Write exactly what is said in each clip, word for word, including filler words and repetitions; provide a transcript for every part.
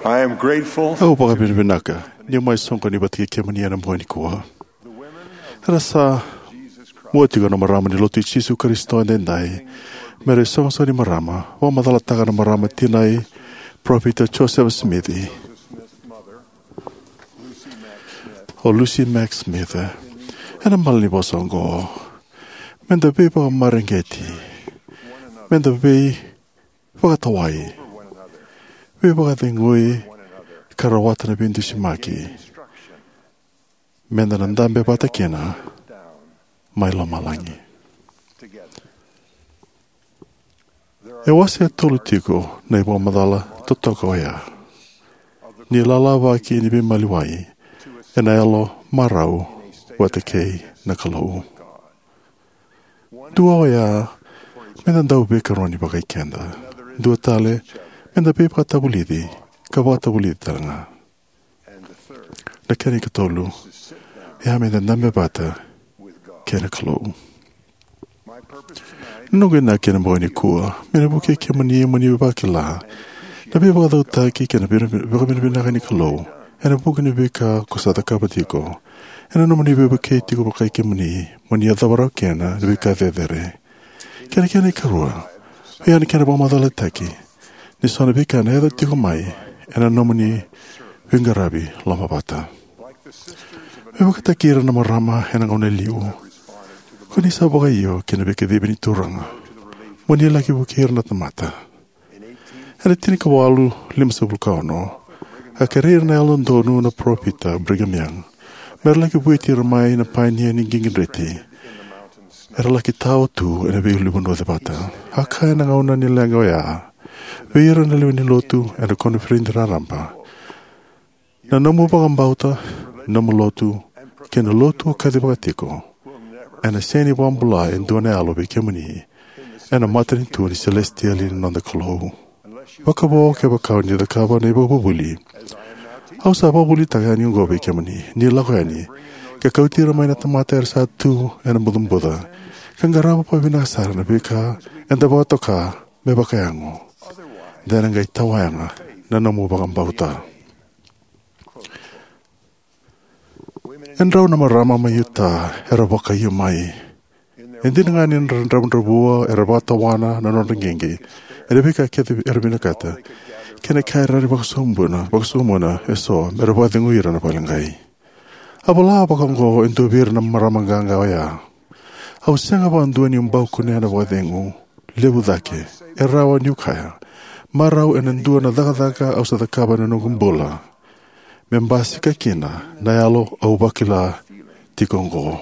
I am grateful Au baka binibinaka, ni mai sonko ni batiki kemani ana mwani kuha. Rasa muati ka na marama ni lotu Jesu Kristo nendai. Mere sonso ni marama, wa madala taka na marama tinai Prophet Joseph Smith. O Lucy Mack Smith. Ena malini bosongo. Menda bei baka marengeti. Menda bei baka tawai. Bei baka tengui karawata na bintu simaki. Menda nandambe bata kena. Maila malangi. E wasi e tolu tiko na iwa madala totoko ia. Ni lalawa ki ni bimaliwai. E na elo marau wate kei na kalou. Dua o ia, mena dau be karoni baka ikenda. Dua tale, mena be baka tabulidi, ka baka tabulidi talanga. Na keni ka tolu, ia mena nambe bata kena kalou. Nunga na kena mwani kua, mena buke ke mani e mani baki la. Na be baka dau taki kena baka bina bina kani kalou. Ena buke ni beka kusata kapatiko. Ena no mani beba kei tiko baka ke mani, mani a dhawarau kena, ni beka vedere. Kena kena i karua. Ia ni kena bamadala taki. Ni sona beka na edha tiko mai, ena no mani wingarabi lama bata. Beba ka takira na marama ena ngaune liu. Kuni sa baka iyo, kena beka dibini turanga. Mani laki bukir na tamata. Ena tini ka walu lima sabul kauno. A karir na alon donu na propita Brigham Young. Mera laki buiti ramai na painia ni gingireti. Era laki tau tu ena vei liwano de bata. Haka ena ngauna ni lenga ya. Veira na liwa ni lotu ena konifrendi na rampa. Na namu bagambauta, namu lotu, kena lotu o kade bagatiko. Ena seni wambula en duane alo be kemani. Ena matani tu ni celestiali nanda kalou. Wakabo ke bakau ni da kaba ni babuli. Au sa babuli tagani ngo be kemani ni lakani. Ka kautira mai na tamata er sa tu ena budum buda. Kangarama pa bina sar na beka enda botoka me bakayango. Dena ngai tawanga na namu bagam bauta. Endrau na marama mayuta era bakayu mai. Endi ngani ndrau ndrabua era batawana na nondengenge. Ere beka kete erbina kata. Kena kaira ri bakasumbuna, bakasumuna eso mera badengu ira na palangai. Abala bakango into bir na maramanganga ya. Au senga bandu ni mbau kune na badengu. Lebu dake. Erawa nyukaya. Marau enendua na daga daga au sa dakaba na nungumbola. Membasi kakina na yalo au bakila tikongo.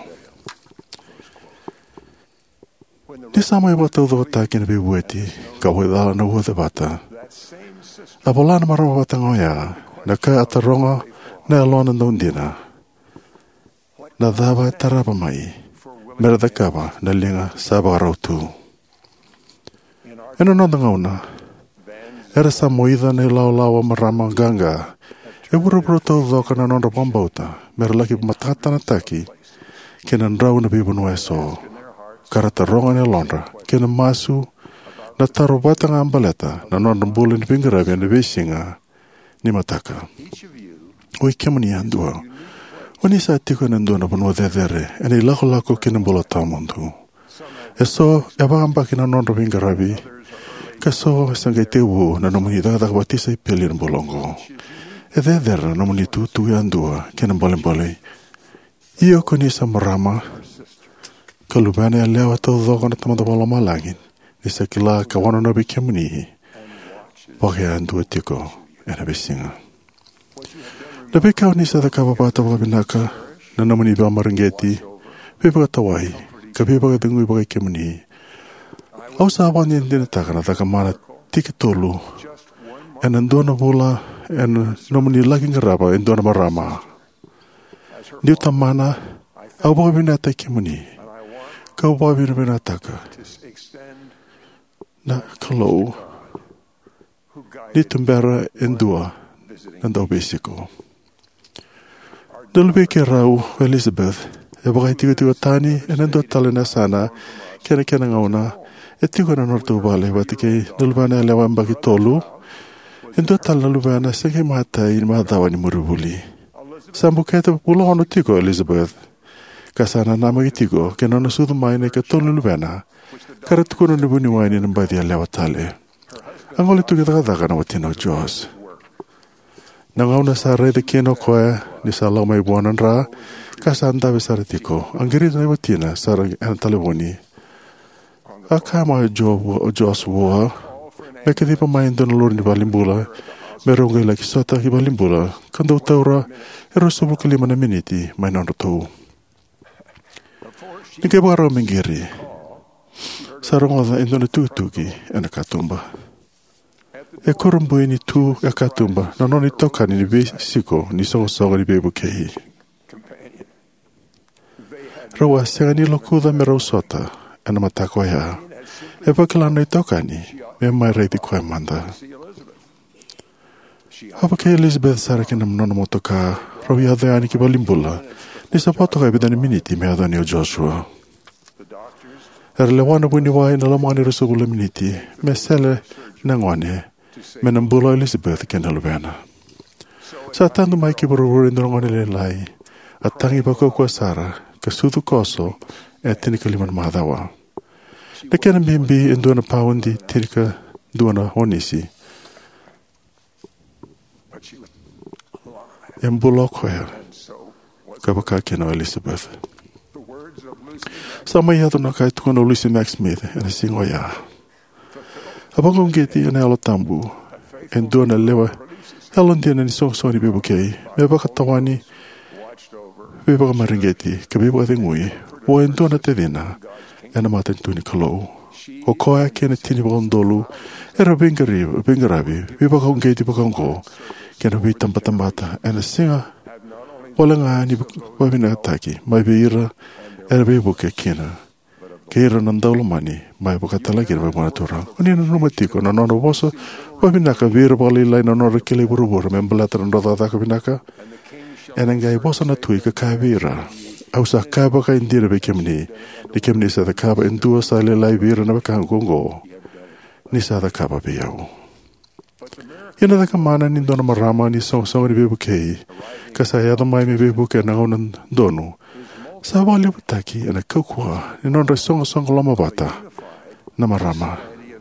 Ni sama i bata udo taki na bibueti, ka huidala na uho bata. Na bola na marama bata ngoya, na ka ataronga na alona ndondina. Na dhaba tarapa mai, mera dakaba na linga saba rautu. Eno nanda ngauna, era sa moida na lau lawa marama ganga, e buruburu tau dhoka na nonda pambauta, mera laki matata na taki, kena ndrau na bibunu eso. Karata ronga ni londra, kena masu, na taro bata nga ambaleta, na nonda mbuli ni pingarabi na besinga, ni mataka. Ui kemani andua. Wani sa tiko na ndua na panua dedere, eni lako lako kena mbula tamundu. Eso, e bagambaki na nonda pingarabi, kaso sangai tewu na nomuni daga batisa i peli na bolongo. E dedere na nomuni tu tu andua, kena mbole mbole. Iyo koni sa marama, kalubane a lewa tau dhoka na tamata wala malangin, ni sa kila kawana na bikemani, wake andu tiko, ena besinga. Na bekau ni sa da kababata wabinaka, na namani ba marangeti, pepa tawai, ka pepa ka tengui baka kemani. Au sa awan ni ndinataka na taka mana tikitolu, ena ndona bola, ena namani laki ngaraba, endona marama. Niu tamana, au baka binata kemani. Kau bawa bina taka. Na kalau di tembera endua nanda obesiko. Dalu beke rau Elizabeth e bagai tiga tiga tani enendo talena sana kena kena ngauna e tiga na nortu bale batike dalu bana lewa mbaki tolu Endo tala luvana seke mata i mahadawa ni murubuli. Sambu keta pulo hono tiko Elizabeth. Kasana nama tiko ke nona sudu maine ke tolu luvana. Karatukono ni buni waini nambadi alewa tale. Angole tukitaka na watino Jaws. Nangauna sa rede keno koe ni sa lau mai buanan ra. Kasa andawe saratiko. Angirita na watina sa antalewoni. Akama Jaws woa. Meka di pamain doon lor ni Balimbula. Meron gay lagi sota ki Balimbula. Kanda utaura. Ero subo kalima na miniti. May nanoto. Nike baro mingiri. Sarong oda endo na tutuki. Ena katumba. E korumbu ini tu e katumba. Nanoni toka ni be siko. Ni songo songo ni bebu kehi. Rawa senga ni lokuda merau sota. Ena matako ya. E pakalana i toka ni. Me mai reiti koe manda. Hapa ke Elizabeth sarake nam nono motoka. Rawi adhe ani ki Balimbula. Ni sapato kai bidani miniti me adhe ni o Joshua. Er lewana buni wai na lamani resugula miniti. Me sele nangwane. Me nambula Elizabeth ke nalubena. Sa tandu mai ki barururi ndorongone le lai. At tangi bako kwa Sara. Kasudu koso. E tini kaliman mahadawa. Nekena mimbi endua na paundi tirika dua honisi. Embulok hoya. Kabaka kena Elizabeth. Sama ia tu nakai tukana Lucy Max Smith ena singo ya. Abang ngeti ena alo tambu. Endua na lewa. Elon dia na ni song song ni bebu kei. Meba katawani. Meba kamaringeti. Kabeba ngui. Wo endua na tedina. Ena maten tuni kalau. O koe kena tini bakondolu. Era bingari, bingarabi. Biba kong geti bakongo. Kena bi tambatambata. Ena singa. Wala nga ni wabina ataki. Mai beira. Era bibuke kena. Keira nandaulo mani. Mai bukatala kira babana turang. Oni na numatiko. Na nono boso. Wabinaka vira bali lai na nora kili burubura. Membelataran rodada kabinaka. Ena ngai boso na tui ka kaivira. Au sa kaba ka indira be kemni. Ni kemni sa da kaba indua sa le lai vira na baka ngongo. Ni sa da kaba be yau. Ina da kamana ni dona marama ni song song ni bebu kei. Kasa yada mai mi bebu ke nangonan donu. Sa wali butaki ina kukua. Ni non re song song lama bata. Na marama.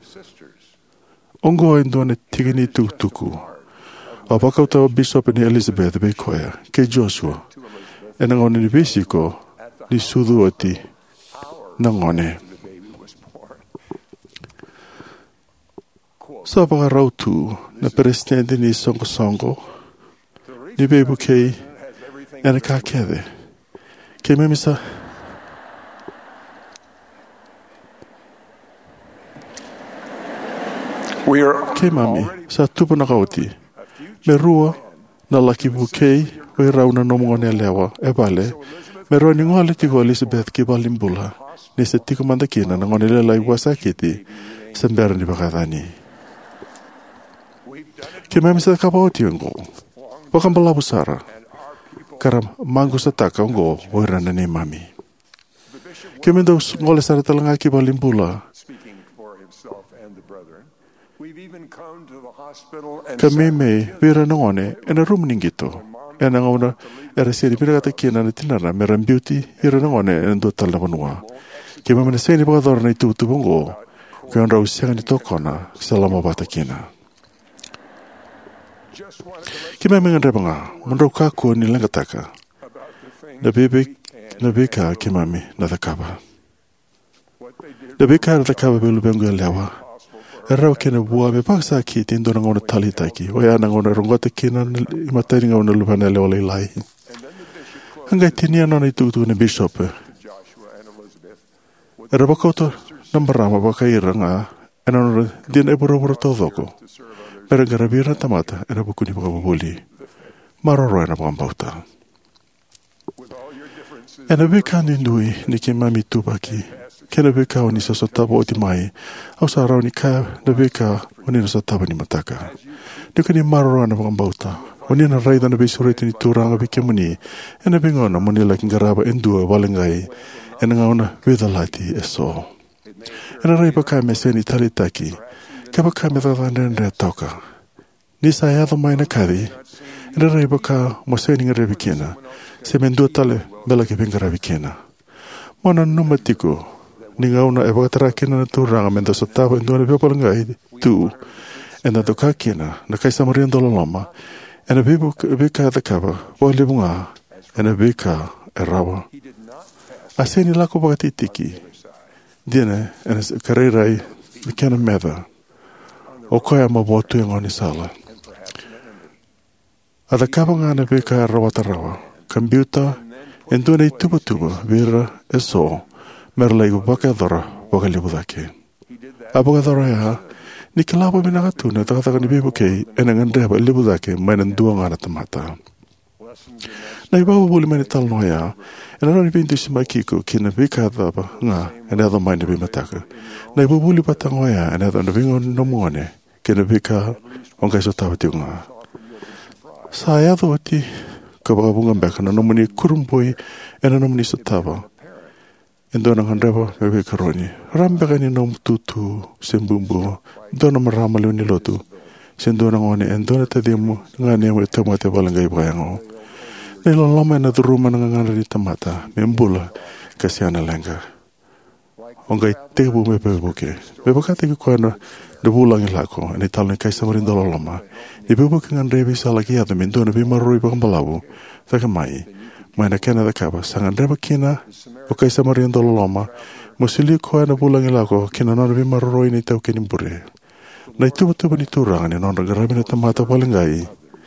Ongo indua ni tigini tukutuku. O baka utawa Bishop ni Elizabeth be koea. Ke Joshua. E nangone ni besiko ni sudu oti nangone. Sa baka rautu na presidente ni songo songo ni bebu kei ena ka kede. Ke memisa ke mami sa tupu na kauti me rua na laki bukei Oi rauna nomongone lewa e bale. Me roa ni ngole tiko Elizabeth ki Balimbula. Ni se tiko mandakina na ngone le lai wasakiti. Sembera ni bakadani. Ke mami sa kapauti ngo. Bakam balabu Sara. Karam mangu sa taka ngo. Oi rana ni mami. Ke mendo ngole Sara talanga ki Balimbula. Kami me vira ngone ena rum ningito. Ena ngona era seri pira kata kina na tinara meram beauty ira ngone en do tal na banua. Ke mamana seri ba dor na tu tu bongo. Ke on rau senga ni tokona salama bata kina. Ke mamana rebanga mondro ka ko ni langataka. Na bebe na beka ke mami na takaba. Na beka na takaba belu bengo lewa. Erau kena bua me paksa ki tindo na ngona talita ki. Oya na ngona rongota kina imatari ngona lupana leo le lai. Hanga tinia nona itutu ni Bishop. Era bakoto nambarama baka iranga. Ena nona dina e buru-buru todoko. Era garabira tamata era bukuni baka bubuli. Maroro ena bambauta. Ena beka nindui ni kimami tupaki. Kena beka o ni sa sotaba o ti mai. Au sa rau ni ka na beka o ni na sotaba ni mataka. Nika ni maroro na bambauta. O ni na raida na besurete ni turanga beke muni. Ena bingona muni la kingaraba endua walengai. Ena ngauna vidalati e so. Ena rai baka me se ni talitaki. Ka baka me tata nere toka. Ni sa ya the maina kadi. Ina rei baka mo seni ngare bikena. Se mendua tale bela ke pingara bikena. Mana numa tiko. Ni ngauna e bakatara kena na turanga mendo sa tapa indua na biopa langai tu. Ena to ka kena na kaisa marian dola lama. Ena bika the kaba. Boi libunga. Ena bika e rawa. Aseni lako baka titiki. Dine ena kareirai bikena meda. O koia ma botu e ngoni sala. Ada kaba ngana bika e rawa ta rawa. Kambiuta. Endo nei tuba tuba, vira e so, merlai gu baka dhora, baka libu dake. A baka dhora ya, ni kilapa minaka tuna, takataka ni bibu kei, ena ngandreba libu dake, mainan dua ngana tamata. Na ibawa buli mani tal no ya, ena rani pintu sima kiko, kina bika dhaba, nga, ena adha maini bimataka. Na ibawa buli patang ya, ena adha navingo nomone, kina bika, ongai so tawati nga. Sa ya dhoti, Kabaka bunga beka na nomuni kurumpoi ena nomuni satava. Endo na ngandreba bebe karoni. Rambeka ni nom tutu sembumbu. Endo na marama leo ni lotu. Sendo na ngone endo na tadimu ngane mo tamate balangai bayango. Nilo lama na duruma na ngana ni tamata. Membula kasiana lenga. Ongai tebu me bebuke. Bebukate ki kuana de bulang ilako. Ni talon kaisa marindolo lama. Ni bebuke ngandreba isa lagi ada mendo na bimaroi bakambalabu. Taka mai. Mai na kena da kaba. Sa ngandreba kina. O kaisa marindolo lama. Musili kuana bulang ilako. Kina nona bimaroi ni tau kenimbure. Na ituba tuba ni turanga ni nona garabi na tamata balangai.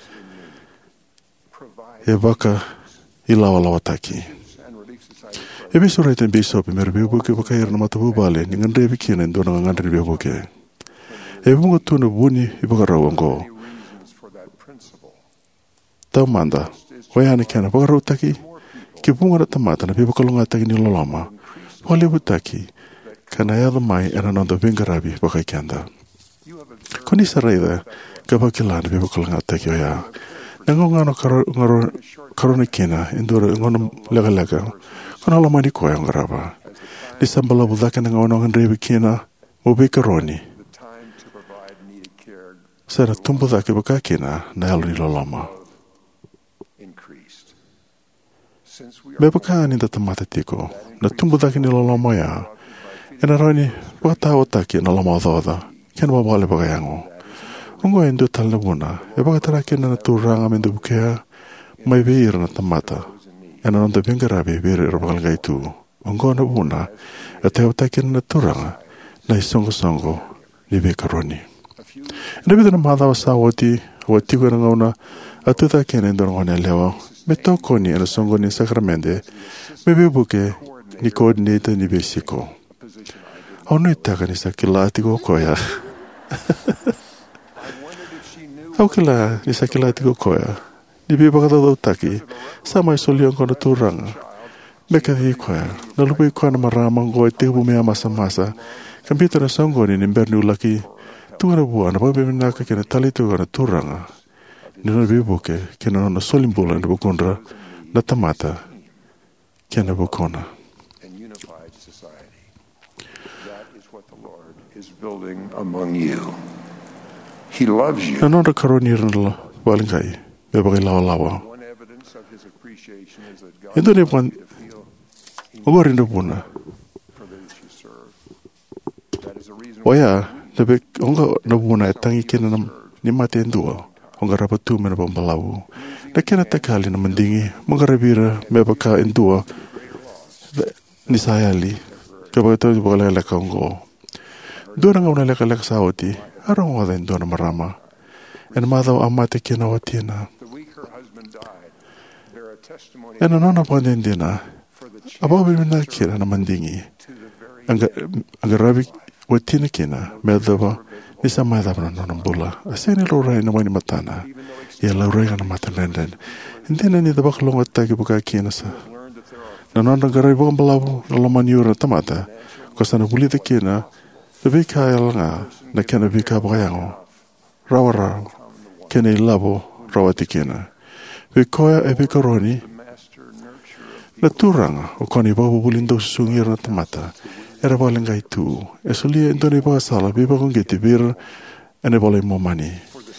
E baka ilawa lawa taki. E bisu raiten bisu api mera bebuke baka ira na mata bubale. Ni ngandreba kina ndo na ngandreba bebuke. E bunga tuna buni ibaka rawango. Tau manda. Wayane kena baka raw taki. Ki bunga na tamata na bibaka longa taki ni lolama. Wale butaki. Kana yada mai ena nanda bingarabi baka ikenda. Koni saraida. Kabakilana bibaka longa taki oya. Nango ngano karona kina. Indura ngono lega lega. Kono lama ni koya ngaraba. Ni sambala budaka na ngono ngandrebi kina. Mubika roni. Sana tumbo dake baka kina na halo ni lolama. Me baka ni da tamata tiko. Na tumbo dake ni lolama ya. Ena roni wata wata ki na lama dhoda. Kena wabale baka yango. Ungo endo talna buna. E baka tara kina na turanga mendo bukea. Mai veira na tamata. Ena nonda bingarabi veira rabakal gaitu. Ungo na buna. E te wata kina na turanga. Na isongo songo ni beka roni. Ina bida na mahadhawa sa wati, wati kwa ngauna, atuta kene ndo ngone lewa, me toko ni ena songo ni sakramente, me bebuke ni coordinator ni besiko. Ono itaka ni sakilati ko koya. Au kila ni sakilati ko koya. Ni beba kata utaki, sama isolion kono turanga. Meka di koya, nalupi koya na marama ngoe tebu mea masa-masa, kampita na songo ni nimberni ulaki, Tungana bua na babe minaka kena tali tu kana turanga. Nina bibuke kena na solimbula na bukondra na tamata kena bukona. And unified society. That is what the Lord is building among you. He loves you. Na nona karoni rana walingai bebagai lawa lawa. One evidence of his appreciation is that God Endo ne wants pon you to feel ogorinda buna. for those you serve. That is a reason Oya Lebe onga na buna tangi kena na ni mate ndua onga rapatu mena bambalau na kena takali na mandingi monga rabira mebaka ndua ni sayali kaba to bala la kongo dora ngona la kala saoti arong wada ndona marama en mada amate kena watina the week her husband died, bear a testimony en nona pandendina ababe mena kena na mandingi anga anga rabi watina kena medava ni sama dava na nambula aseni lorai na mani matana ya lorai na matanenden indena ni dava klonga taki buka kena sa na nanda garai bukan balabu na lomaniura tamata kosana bulita kena lebih kaya langa na kena bika bayango rawa rawa kena ilabo rawati kena bikoya e bikaroni na turanga o koni babu bulindo sungira na tamata era bole ngai tu e solia indone ba sala biba con gete bir ene bole mo mani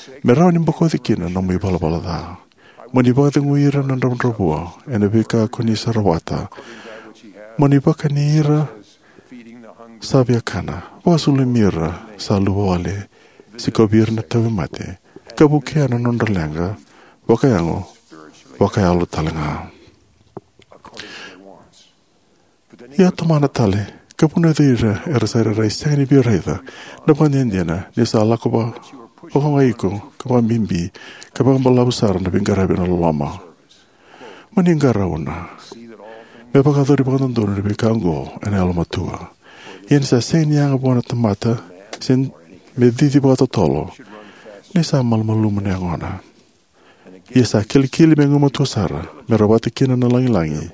Me rau ni mbako di kina na mui bala bala da. Mani baka nguira na ramrabua, ena bika kuni sarawata. Mani baka ni ira sabia kana, wasulu mira sa luwale, si kobir na tawi mate, kabukia na nondalenga, wakayango, wakayalo talanga. Ia tamana tale, kapuna dira era sa rai sangani biraida, na pandiana, ni sa lakoba, wakanga iko, kapa mimbi, kapa balabusara na bingarabi na lama. Maningara una. Me pakadori pakandono na bikango, ena alamatua. Ian sa seni yang buana tamata, sen me didi bata tolo, ni sa malmaluma ni angona. Ia sa kili-kili menguma tuasara, me rabati kina na langi-langi.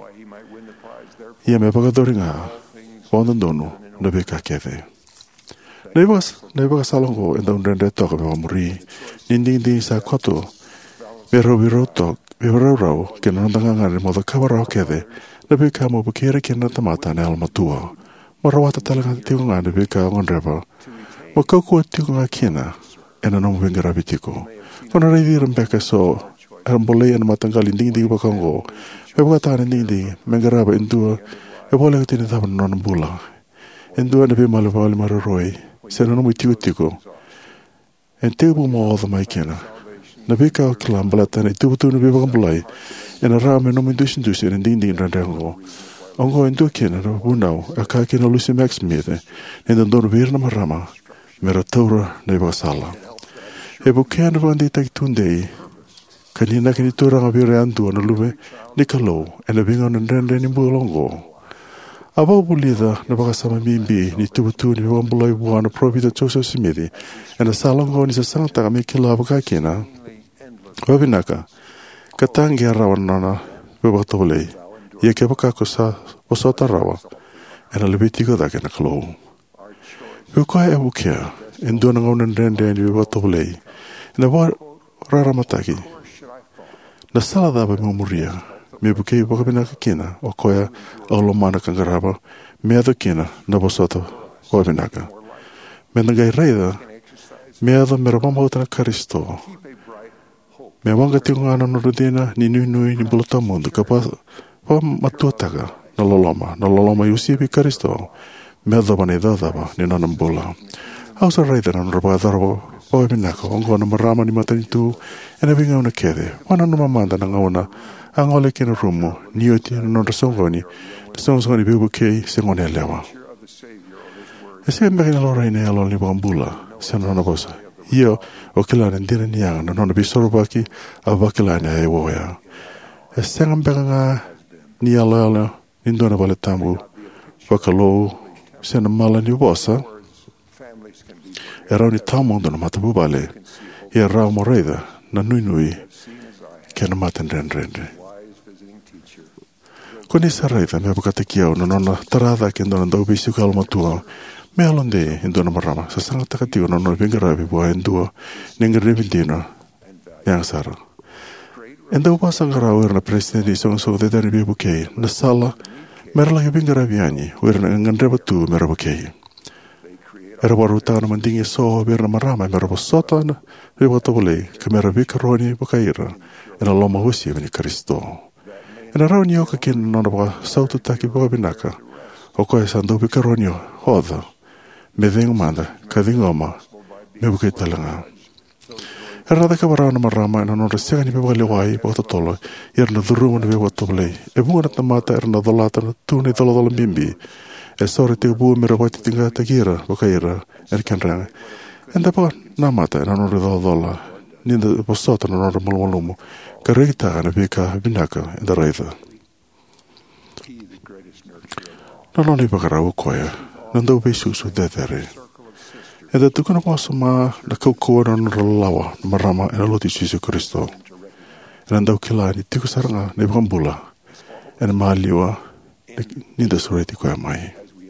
Ia me pakadori nga, pakandono na bikakeve. Naibagas, naibagas salongo enda unrende toka me wamuri, ninding-ding sa koto, me rau-biro tok, me rau-rau, kena nandangangani moda kawarau keve, na bika mo bukira kina tamata na almatua. Marawata talaga tiko nga na bika ngonreba, makakua tiko nga kina, ena nomu bingarabi tiko. Kona reivi rembeka so, erambole ena matanggal inding-ding bakango, me bukatan inding-ding, mengaraba indua, e boleh katini tapan nonan bula. Indua na bimali bali mararoi, sena nomu tiko-tiko. En tibu mo oda mai kina. Na bika o kilam balatan i tibu tu na bibakang bulai, ena rame nomu indusin-dusin inding-ding randango. Ongo endu kena na bunau, a ka kena lusi max mede, en dan dono vir na marama, mera taura na iba sala. E bukea na vandi tak tundei, kanina kini turanga vire andu na lume, ni kalau, en na bingo na rende ni mbulongo. Aba bulida na baka sama mimbi, ni tubutu ni wambulai buana probita chosa simedi, en na salongo ni sa sangta kami kila baka kena. Wabinaka, katangi arawan nana, bebakatolei. Ia ke baka ko sa osota rawa, ena lebih tiga da kena kalau. Bukai e bukia, endo na ngaunan rende ni bebakatolei, ena war rara mataki. Na sala da ba memoria, me bukai baka binaka kena, o koya aulo mana kangaraba, me ado kena na bosota o binaka. Me nangai reida, me ado merabama utana karisto. Me wanga tingana no rudina ni nui nui ni bulota mundo kapaz pa matuataga na loloma na loloma yusi bi karisto me daba ni daba ni nanambula ausa raida na roba darbo o binaka ongo na marama ni matani tu ena binga una kede wana no mamanda na ngauna angole kina rumo ni oti no rasongoni rasongoni bibu kei sengone lewa ese mbekina lora ine alo ni bambula sena na bosa io o kila ndina ni anga no na bisorobaki abakila na ewoya ese ngambega ni ala ala indona vale tambu wakalo sena mala ni bosa era ni tamu ndona matabu vale ia rau moreida na nui nui kena maten rende koni sareida me bukata kiau no nona tarada ke ndona ndau bisi kalmatua me alonde indona marama sa sanga takatigo no no bingarabi bua indua ningarabi dina yang sara. Enda upasa ngarau erna presidenti song so de dari bibu kei na sala merla ke bingarabiani werna ngandreba tu meraba kei. Era baru tana mandingi so berna marama meraba sotana riba tobole ke merabi karoni bakaira ena loma husi bani Kristo. Ena rauni oka kin nona baka sautu taki baka binaka o koe sandu bi karoni hoda me vengu manda ka vingoma me bukai talanga. Era da kabara na marama na nora sega ni beba lewai bota tolo erna duruma na beba toblei e bunga na tamata erna dolata na tune dolo dolo bimbi e sore te bu mera bati tinga tagira bakaira er kanra enda pa na mata na nora dolo dola ni da posota na nora malwalumu karita na beka binaka enda raida na noni bakara ukoya nando besu su dedere e da tukuna posa ma na kaukua na nuralawa na marama e na loti Jesu Kristo. E na ndau kila ni tiku saranga na ibambula e na maaliwa ni da sureti koe mai.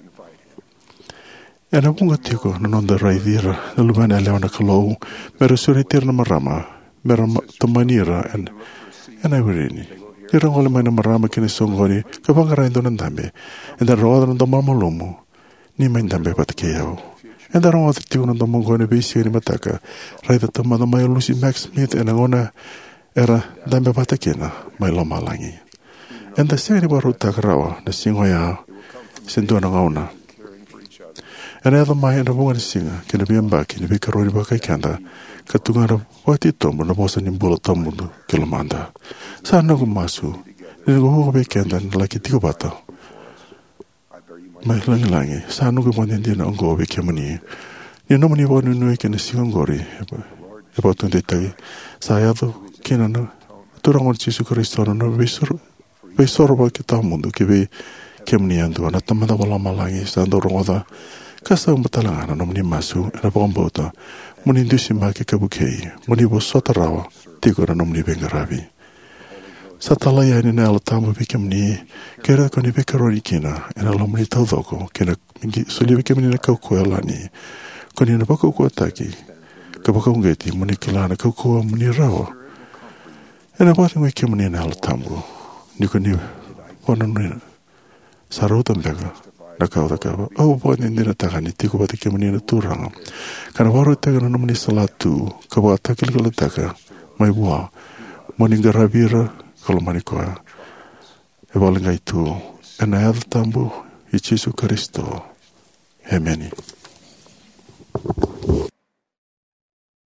E na bunga tiku na nonda raidira na lumana lewa na kalou me ra suretira na marama me ra tamanira e na iwirini. I rangole mai na marama kine songoni ka pangara indo na ndambe e na roda na ndamamalumu ni mai ndambe patakeyau. And that all the tune on the Mongone Bisi in Mataka, right at the mother my Lucy Max Smith and Angona era Dambe Patakina, my Loma Langi. And the same about Takarawa, the Singoya, Sindona. And other my and a woman singer can be back in the Vicaroni Bakakanda, Katungara, what it tom, and the Bosan in Bulatamundo, Kilomanda. Sanago Masu, then go over and like a Tigobata. My lang langi, Sanugo one Indian on go over Kemani. You know, when you want to know, can see on Gori about twenty day. Sayado, Kinana, Turangon Chisukariston, no Visor, Visor Bakitamundo, Kibi, Kemni and Duana, Tamadabala Malangi, Sandoroda, Casa Matalana, Nomni Masu, and a bombota, Munindusima Kabuke, when he was Sotarawa, Tigora Nomni Bengaravi. Satalaya in Alatamu became ni, Kera Conivecarorikina, and a Lomri Taldoko, Kena Suli became in a Cocoelani, Conina Boko Taki, Kabakongeti, Municalana Cocoa Munirao, and a bottom we came in Alatamu, Nikoni, one Sarotamberger, Nakauda, oh, one in the Tagani, Tiko, the came in a Turanga, Canavaro Taganomini Salatu, Kawatakilaka, my bois, Moningarabira. Kolomanikoa, evalingai tu, and I have tambu, Ichisu Kristo. Amen.